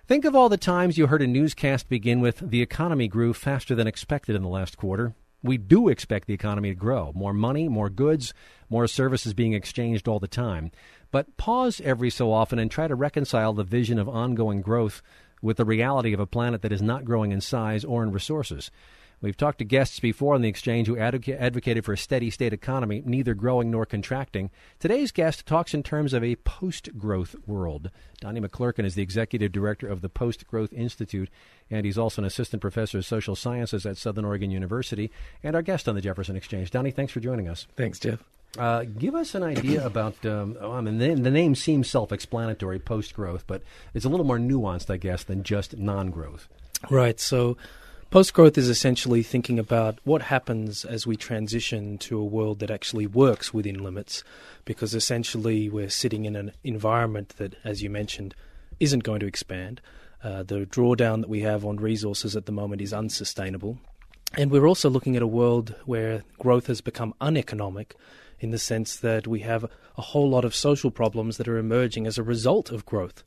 Think of all the times you heard a newscast begin with, "The economy grew faster than expected in the last quarter." We do expect the economy to grow. More money, more goods, more services being exchanged all the time. But pause every so often and try to reconcile the vision of ongoing growth with the reality of a planet that is not growing in size or in resources. We've talked to guests before on the exchange who advocated for a steady state economy, neither growing nor contracting. Today's guest talks in terms of a post-growth world. Donnie McClurkin is the executive director of the Post-Growth Institute, and he's also an assistant professor of social sciences at Southern Oregon University, and our guest on the Jefferson Exchange. Donnie, thanks for joining us. Thanks, Jeff. Give us an idea about, the name seems self-explanatory, post-growth, but it's a little more nuanced, I guess, than just non-growth. Right, so post-growth is essentially thinking about what happens as we transition to a world that actually works within limits, because essentially we're sitting in an environment that, as you mentioned, isn't going to expand. The drawdown that we have on resources at the moment is unsustainable. And we're also looking at a world where growth has become uneconomic, in the sense that we have a whole lot of social problems that are emerging as a result of growth.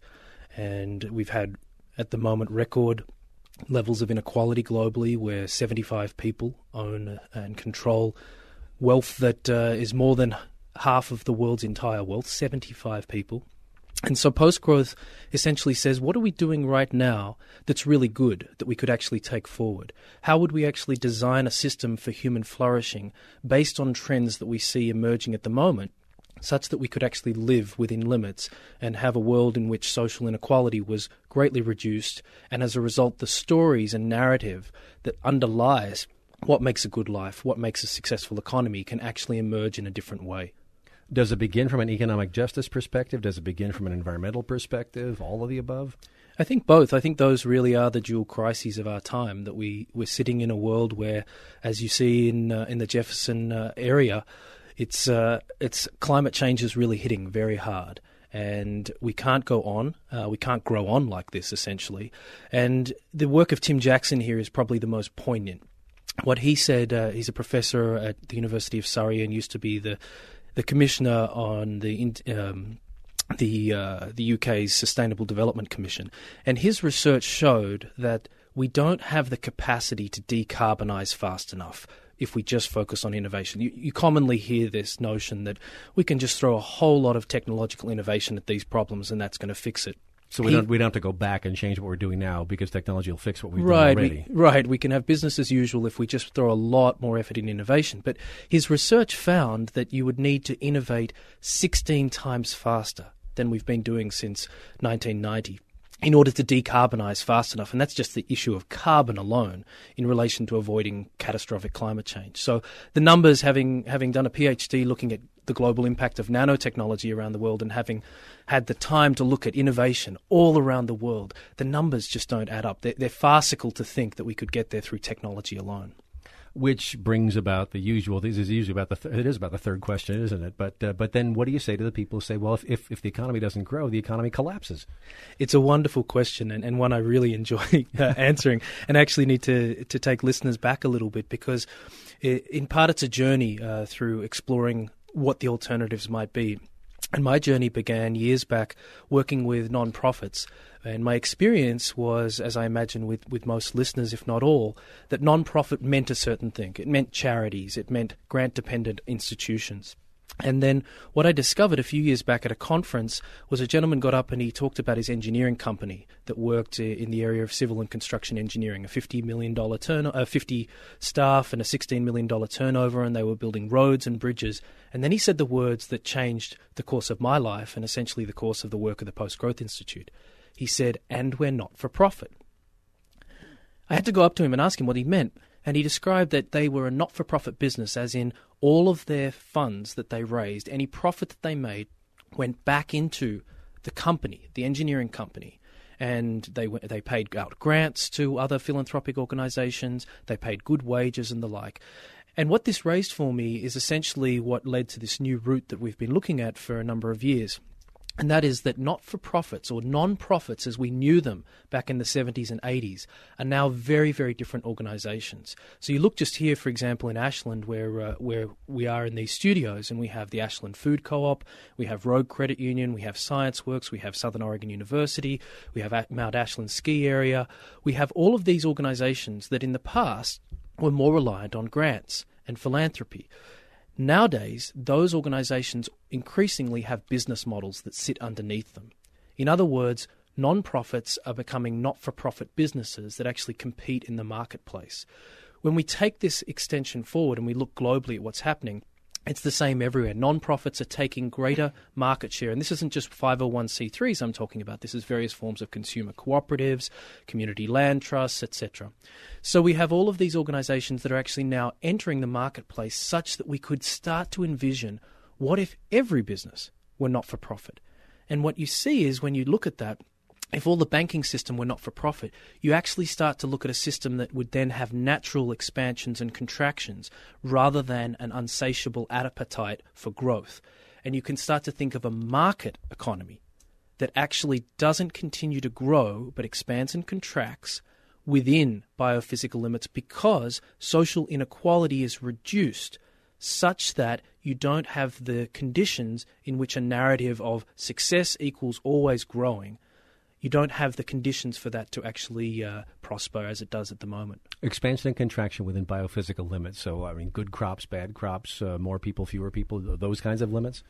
And we've had, at the moment, record levels of inequality globally, where 75 people own and control wealth that is more than half of the world's entire wealth, 75 people. And so post-growth essentially says, what are we doing right now that's really good, that we could actually take forward? How would we actually design a system for human flourishing based on trends that we see emerging at the moment, such that we could actually live within limits and have a world in which social inequality was greatly reduced, and as a result the stories and narrative that underlies what makes a good life, what makes a successful economy, can actually emerge in a different way. Does it begin from an economic justice perspective? Does it begin from an environmental perspective? All of the above? I think both. I think those really are the dual crises of our time, that we're sitting in a world where, as you see in the Jefferson area, it's climate change is really hitting very hard. And we can't go on. We can't grow on like this, essentially. And the work of Tim Jackson here is probably the most poignant. What he said, he's a professor at the University of Surrey and used to be the commissioner on the UK's Sustainable Development Commission. And his research showed that we don't have the capacity to decarbonise fast enough if we just focus on innovation. You commonly hear this notion that we can just throw a whole lot of technological innovation at these problems and that's going to fix it. So we don't have to go back and change what we're doing now because technology will fix what we've done already. We can have business as usual if we just throw a lot more effort in innovation. But his research found that you would need to innovate 16 times faster than we've been doing since 1990 in order to decarbonise fast enough. And that's just the issue of carbon alone in relation to avoiding catastrophic climate change. So the numbers, having done a PhD looking at the global impact of nanotechnology around the world and having had the time to look at innovation all around the world, the numbers just don't add up. They're farcical to think that we could get there through technology alone. Which brings about the usual. This is usually about it is about the third question, isn't it? But then, what do you say to the people who say, well, if the economy doesn't grow, the economy collapses? It's a wonderful question and one I really enjoy answering, and actually need to take listeners back a little bit, because in part it's a journey through exploring what the alternatives might be. And my journey began years back working with non-profits. And my experience was, as I imagine with most listeners, if not all, that non-profit meant a certain thing. It meant charities. It meant grant-dependent institutions. And then what I discovered a few years back at a conference was a gentleman got up and he talked about his engineering company that worked in the area of civil and construction engineering, a $50 million 50 staff and a $16 million turnover, and they were building roads and bridges. And then he said the words that changed the course of my life and essentially the course of the work of the Post-Growth Institute. He said, "And we're not for profit." I had to go up to him and ask him what he meant. And he described that they were a not-for-profit business, as in all of their funds that they raised, any profit that they made, went back into the company, the engineering company. And they paid out grants to other philanthropic organisations, they paid good wages and the like. And what this raised for me is essentially what led to this new route that we've been looking at for a number of years, And that is that not-for-profits or non-profits as we knew them back in the 70s and 80s are now very, very different organisations. So you look just here, for example, in Ashland where we are in these studios, and we have the Ashland Food Co-op, we have Rogue Credit Union, we have ScienceWorks, we have Southern Oregon University, we have Mount Ashland Ski Area. We have all of these organisations that in the past were more reliant on grants and philanthropy. Nowadays, those organisations increasingly have business models that sit underneath them. In other words, non-profits are becoming not-for-profit businesses that actually compete in the marketplace. When we take this extension forward and we look globally at what's happening, it's the same everywhere. Non-profits are taking greater market share. And this isn't just 501c3s I'm talking about. This is various forms of consumer cooperatives, community land trusts, etc. So we have all of these organizations that are actually now entering the marketplace such that we could start to envision, what if every business were not-for-profit? And what you see is when you look at that, if all the banking system were not-for-profit, you actually start to look at a system that would then have natural expansions and contractions rather than an unsatiable appetite for growth. And you can start to think of a market economy that actually doesn't continue to grow but expands and contracts within biophysical limits because social inequality is reduced such that you don't have the conditions in which a narrative of success equals always growing. You don't have the conditions for that to actually prosper as it does at the moment. Expansion and contraction within biophysical limits. So, I mean, good crops, bad crops, more people, fewer people, those kinds of limits?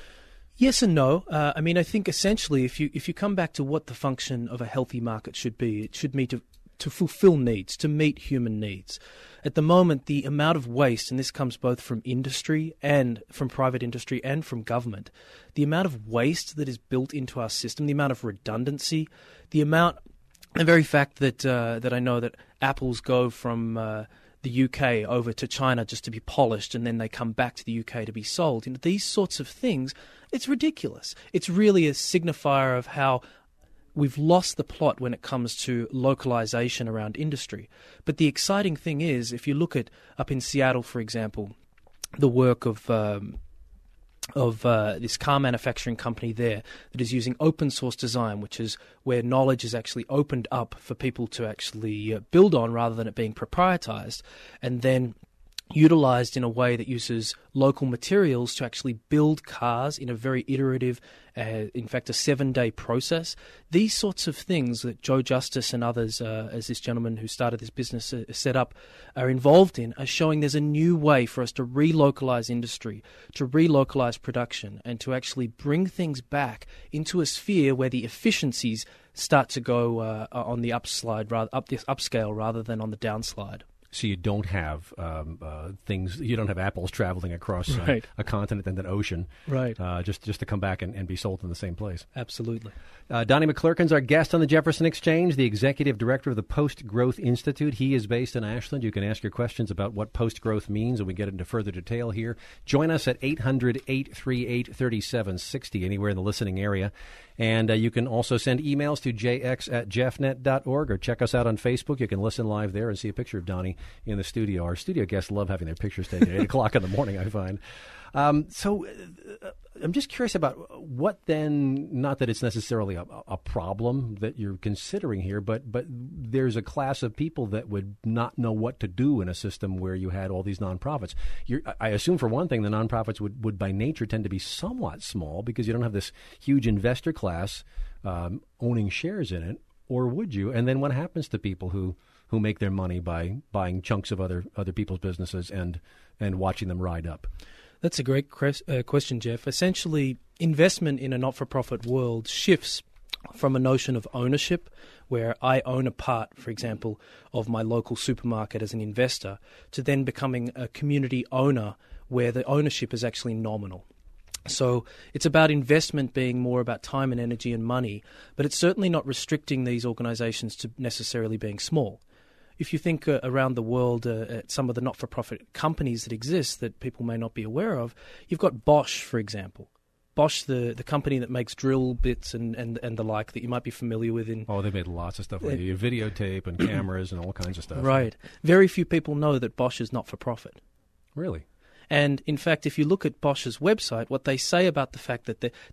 Yes and no. I mean, I think essentially if you come back to what the function of a healthy market should be, it should be to fulfill needs, to meet human needs. At the moment, the amount of waste, and this comes both from industry and from private industry and from government, the amount of waste that is built into our system, the amount of redundancy, the very fact that I know that apples go from the UK over to China just to be polished and then they come back to the UK to be sold. You know, these sorts of things, it's ridiculous. It's really a signifier of how we've lost the plot when it comes to localization around industry. But the exciting thing is, if you look at up in Seattle, for example, the work of this car manufacturing company there that is using open source design, which is where knowledge is actually opened up for people to actually build on rather than it being proprietized, and then utilized in a way that uses local materials to actually build cars in a very iterative, in fact, a 7-day process. These sorts of things that Joe Justice and others, as this gentleman who started this business set up, are involved in, are showing there's a new way for us to relocalize industry, to relocalize production, and to actually bring things back into a sphere where the efficiencies start to go on the upscale rather than on the downslide. So you don't have things. You don't have apples traveling across a continent and an ocean, right? Just to come back and be sold in the same place. Absolutely. Donnie McClurkin's our guest on the Jefferson Exchange, the executive director of the Post Growth Institute. He is based in Ashland. You can ask your questions about what post growth means, and we get into further detail here. Join us at 800-838-3760 anywhere in the listening area. And you can also send emails to jx@jeffnet.org or check us out on Facebook. You can listen live there and see a picture of Donnie in the studio. Our studio guests love having their pictures taken at 8 o'clock in the morning, I find. So I'm just curious about what then, not that it's necessarily a problem that you're considering here, but there's a class of people that would not know what to do in a system where you had all these nonprofits. I assume, for one thing, the nonprofits would by nature tend to be somewhat small because you don't have this huge investor class owning shares in it, or would you? And then what happens to people who make their money by buying chunks of other people's businesses and watching them ride up? That's a great question, Jeff. Essentially, investment in a not-for-profit world shifts from a notion of ownership, where I own a part, for example, of my local supermarket as an investor, to then becoming a community owner where the ownership is actually nominal. So it's about investment being more about time and energy and money, but it's certainly not restricting these organizations to necessarily being small. If you think around the world at some of the not-for-profit companies that exist that people may not be aware of, you've got Bosch, for example. Bosch, the company that makes drill bits and the like that you might be familiar with. They've made lots of stuff, like videotape and cameras and all kinds of stuff. Right. Very few people know that Bosch is not-for-profit. Really? And in fact, if you look at Bosch's website, what they say about the fact that they're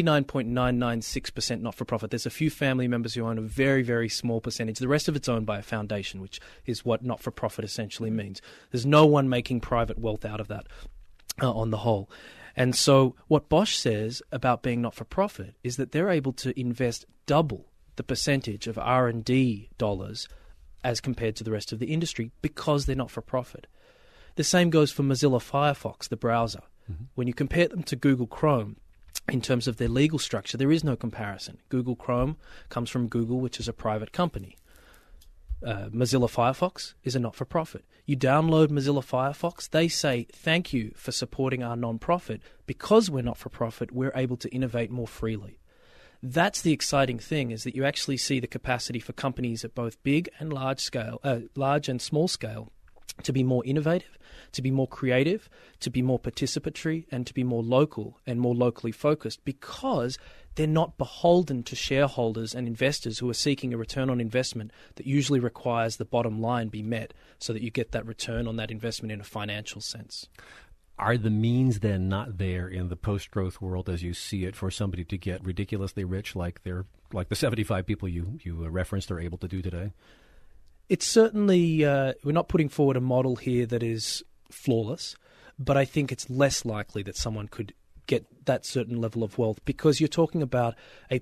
99.996% not-for-profit. There's a few family members who own a very, very small percentage. The rest of it's owned by a foundation, which is what not-for-profit essentially means. There's no one making private wealth out of that on the whole. And so what Bosch says about being not-for-profit is that they're able to invest double the percentage of R&D dollars as compared to the rest of the industry because they're not-for-profit. The same goes for Mozilla Firefox, the browser. Mm-hmm. When you compare them to Google Chrome, in terms of their legal structure, there is no comparison. Google Chrome comes from Google, which is a private company. Mozilla Firefox is a not-for-profit. You download Mozilla Firefox, they say, thank you for supporting our non-profit. Because we're not-for-profit, we're able to innovate more freely. That's the exciting thing, is that you actually see the capacity for companies at both big and large and small scale to be more innovative, to be more creative, to be more participatory, and to be more local and more locally focused, because they're not beholden to shareholders and investors who are seeking a return on investment that usually requires the bottom line be met so that you get that return on that investment in a financial sense. Are the means then not there in the post-growth world as you see it for somebody to get ridiculously rich like the 75 people you referenced are able to do today? It's certainly, we're not putting forward a model here that is flawless, but I think it's less likely that someone could get that certain level of wealth because you're talking about a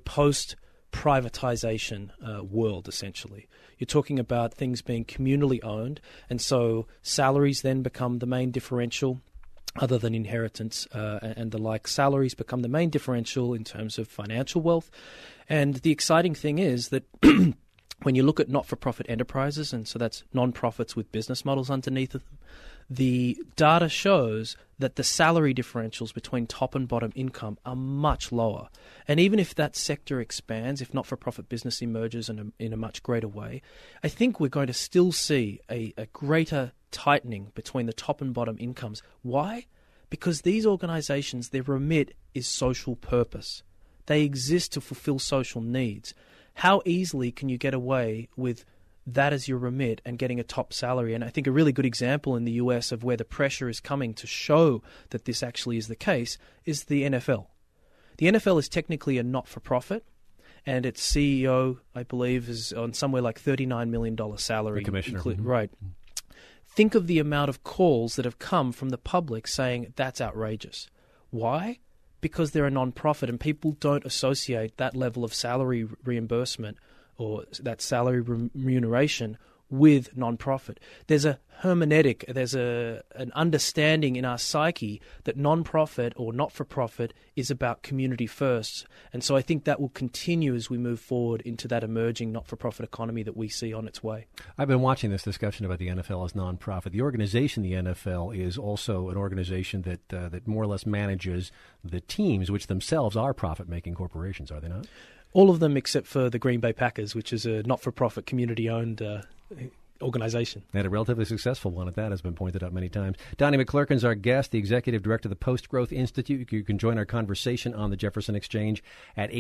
post-privatization world, essentially. You're talking about things being communally owned, and so salaries then become the main differential. Other than inheritance and the like, salaries become the main differential in terms of financial wealth. And the exciting thing is that when you look at not-for-profit enterprises, and so that's non-profits with business models underneath them, the data shows that the salary differentials between top and bottom income are much lower. And even if that sector expands, if not-for-profit business emerges in a much greater way, I think we're going to still see a greater tightening between the top and bottom incomes. Why? Because these organizations, their remit is social purpose. They exist to fulfill social needs. How easily can you get away with that as your remit and getting a top salary? And I think a really good example in the US of where the pressure is coming to show that this actually is the case is the NFL. The NFL is technically a not-for-profit, and its CEO, I believe, is on somewhere like $39 million salary. The commissioner. Right. Think of the amount of calls that have come from the public saying that's outrageous. Why? Because they're a non-profit, and people don't associate that level of salary reimbursement or that salary remuneration with non-profit. There's a hermeneutic, there's an understanding in our psyche that non-profit or not-for-profit is about community first. And so I think that will continue as we move forward into that emerging not-for-profit economy that we see on its way. I've been watching this discussion about the NFL as non-profit. The organization, the NFL, is also an organization that more or less manages the teams, which themselves are profit-making corporations, are they not? All of them except for the Green Bay Packers, which is a not-for-profit, community-owned organization. And a relatively successful one at that, has been pointed out many times. Donnie McClurkin's our guest, the Executive Director of the Post-Growth Institute. You can join our conversation on the Jefferson Exchange at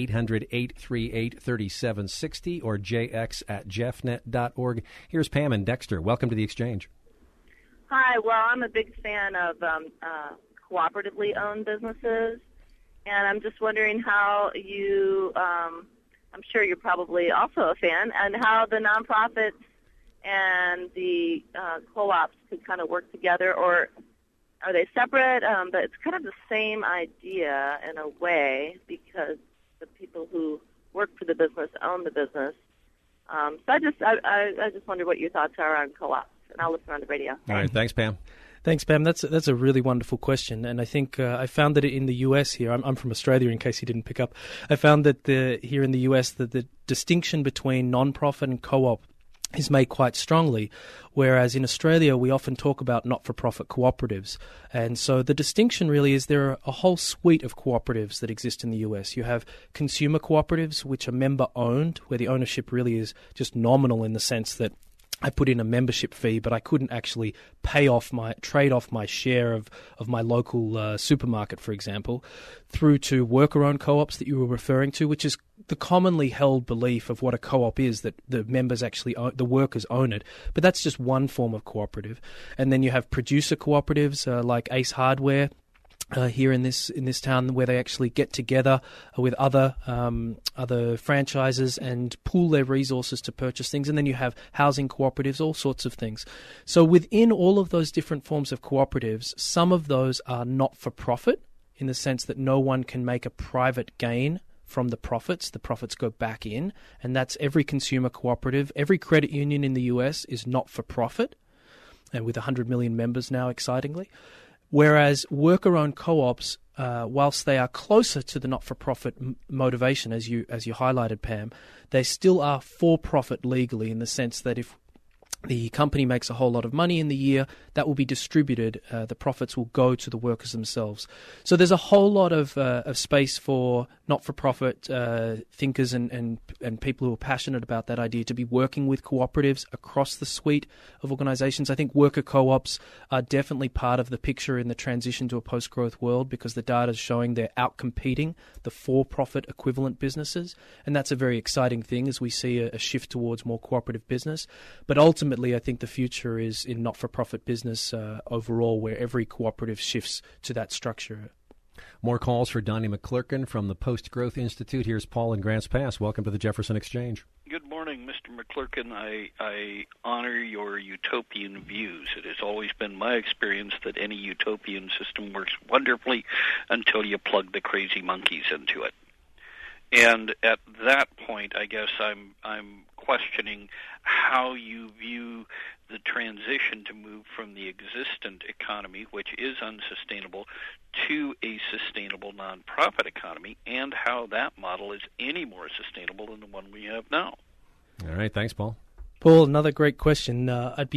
800-838-3760 or jx@jeffnet.org. Here's Pam and Dexter. Welcome to the Exchange. Hi. Well, I'm a big fan of cooperatively owned businesses. And I'm just wondering how you, I'm sure you're probably also a fan, and how the nonprofits and the co-ops could kind of work together, or are they separate? But it's kind of the same idea in a way, because the people who work for the business own the business. So I just wonder what your thoughts are on co-ops, and I'll listen on the radio. All right, thanks, Pam. Thanks, Pam. That's a really wonderful question, and I think I found that in the U.S. here, I'm from Australia in case you didn't pick up, I found that here in the U.S. that the distinction between non-profit and co-op is made quite strongly, whereas in Australia we often talk about not-for-profit cooperatives. And so the distinction really is there are a whole suite of cooperatives that exist in the US. You have consumer cooperatives, which are member-owned, where the ownership really is just nominal in the sense that I put in a membership fee, but I couldn't actually trade off my share of my local supermarket, for example, through to worker-owned co-ops that you were referring to, which is the commonly held belief of what a co-op is, that the members actually the workers own it. But that's just one form of cooperative. And then you have producer cooperatives like Ace Hardware, here in this town, where they actually get together with other franchises and pool their resources to purchase things. And then you have housing cooperatives, all sorts of things. So within all of those different forms of cooperatives, some of those are not for profit, in the sense that no one can make a private gain from the profits. The profits go back in, and that's every consumer cooperative. Every credit union in the US is not for profit, and with 100 million members now, excitingly. Whereas worker-owned co-ops, whilst they are closer to the not-for-profit motivation, as you highlighted, Pam, they still are for-profit legally, in the sense that if the company makes a whole lot of money in the year, that will be distributed. The profits will go to the workers themselves. So there's a whole lot of space for not-for-profit thinkers and people who are passionate about that idea to be working with cooperatives across the suite of organizations. I think worker co-ops are definitely part of the picture in the transition to a post-growth world, because the data is showing they're outcompeting the for-profit equivalent businesses. And that's a very exciting thing as we see a shift towards more cooperative business. But ultimately, I think the future is in not-for-profit business overall, where every cooperative shifts to that structure. More calls for Donnie McClurkin from the Post Growth Institute. Here's Paul in Grants Pass. Welcome to the Jefferson Exchange. Good morning, Mr. McClurkin. I honor your utopian views. It has always been my experience that any utopian system works wonderfully until you plug the crazy monkeys into it. And at that point, I guess I'm questioning how you view the transition to move from the existent economy, which is unsustainable, to a sustainable nonprofit economy, and how that model is any more sustainable than the one we have now. All right, thanks, Paul. Paul, another great question. I'd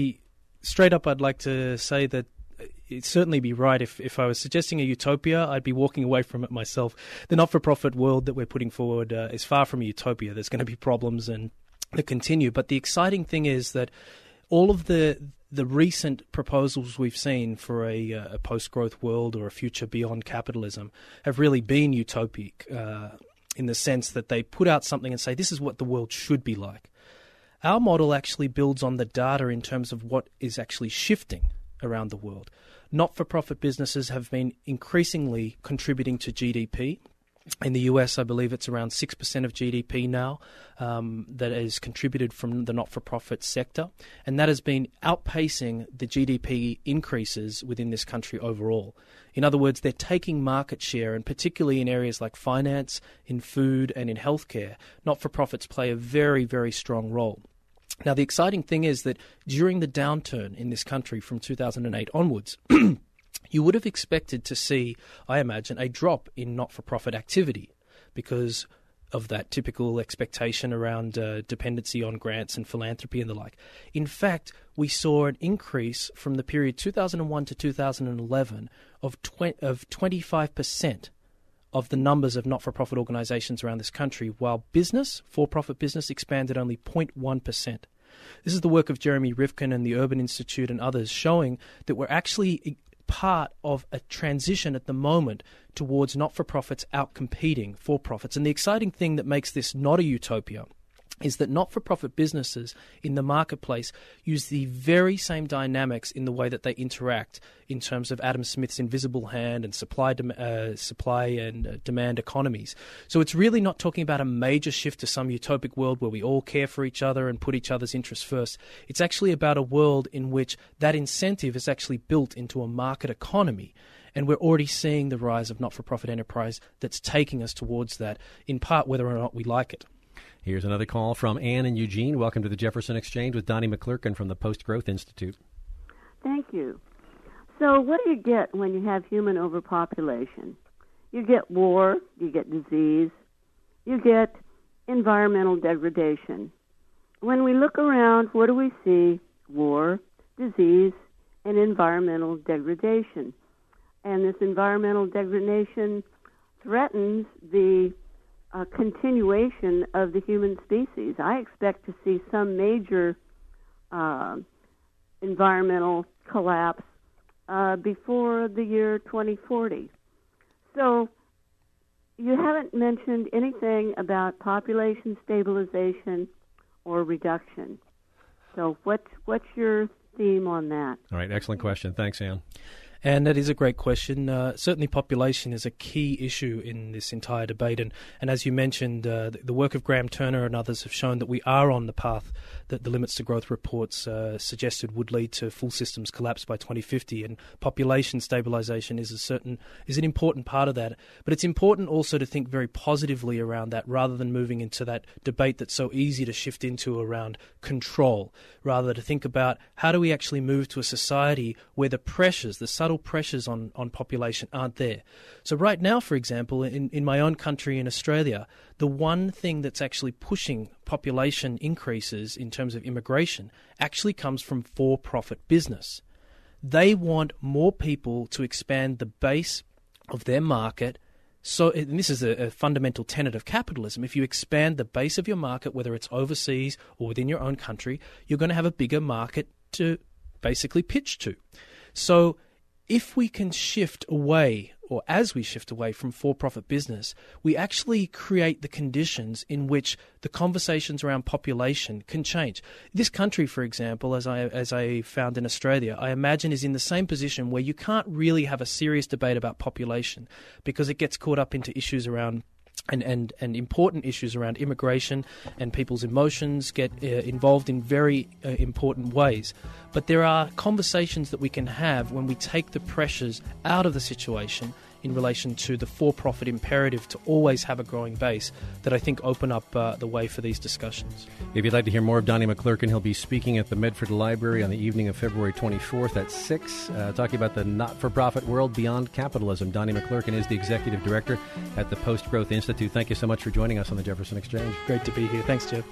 like to say that it'd certainly be right if I was suggesting a utopia, I'd be walking away from it myself. The not-for-profit world that we're putting forward is far from a utopia. There's going to be problems and that continue. But the exciting thing is that all of the recent proposals we've seen for a post-growth world or a future beyond capitalism have really been utopic in the sense that they put out something and say, this is what the world should be like. Our model actually builds on the data in terms of what is actually shifting around the world. Not-for-profit businesses have been increasingly contributing to GDP. In the US, I believe it's around 6% of GDP now that is contributed from the not-for-profit sector, and that has been outpacing the GDP increases within this country overall. In other words, they're taking market share, and particularly in areas like finance, in food, and in healthcare, not-for-profits play a very, very strong role. Now, the exciting thing is that during the downturn in this country from 2008 onwards, you would have expected to see, I imagine, a drop in not-for-profit activity because of that typical expectation around dependency on grants and philanthropy and the like. In fact, we saw an increase from the period 2001 to 2011 of 25% of the numbers of not-for-profit organizations around this country, while for-profit business, expanded only 0.1%. This is the work of Jeremy Rifkin and the Urban Institute and others, showing that we're actually part of a transition at the moment towards not-for-profits outcompeting for-profits. And the exciting thing that makes this not a utopia is that not-for-profit businesses in the marketplace use the very same dynamics in the way that they interact in terms of Adam Smith's invisible hand and supply and demand economies. So it's really not talking about a major shift to some utopic world where we all care for each other and put each other's interests first. It's actually about a world in which that incentive is actually built into a market economy. And we're already seeing the rise of not-for-profit enterprise that's taking us towards that, in part whether or not we like it. Here's another call from Ann in Eugene. Welcome to the Jefferson Exchange with Donnie McClurkin from the Post Growth Institute. Thank you. So what do you get when you have human overpopulation? You get war, you get disease, you get environmental degradation. When we look around, what do we see? War, disease, and environmental degradation. And this environmental degradation threatens the continuation of the human species. I expect to see some major environmental collapse before the year 2040. So you haven't mentioned anything about population stabilization or reduction. So what's your theme on that? All right, excellent question. Thanks, Ann. And that is a great question. Certainly population is a key issue in this entire debate. And as you mentioned, the work of Graham Turner and others have shown that we are on the path that the Limits to Growth reports suggested would lead to full systems collapse by 2050. And population stabilization is an important part of that. But it's important also to think very positively around that rather than moving into that debate that's so easy to shift into around control. Rather to think about how do we actually move to a society where the pressures, the subtle pressures on population aren't there. So right now, for example, in my own country in Australia, the one thing that's actually pushing population increases in terms of immigration actually comes from for-profit business. They want more people to expand the base of their market. So, and this is a fundamental tenet of capitalism. If you expand the base of your market, whether it's overseas or within your own country, you're going to have a bigger market to basically pitch to. So if we can shift away, or as we shift away from for-profit business, we actually create the conditions in which the conversations around population can change. This country, for example, as I found in Australia, I imagine is in the same position where you can't really have a serious debate about population because it gets caught up into issues around and important issues around immigration, and people's emotions get involved in very important ways. But there are conversations that we can have when we take the pressures out of the situation in relation to the for-profit imperative to always have a growing base that I think open up the way for these discussions. If you'd like to hear more of Donnie McClurkin, he'll be speaking at the Medford Library on the evening of February 24th at 6, talking about the not-for-profit world beyond capitalism. Donnie McClurkin is the Executive Director at the Post-Growth Institute. Thank you so much for joining us on the Jefferson Exchange. Great to be here. Thanks, Jeff.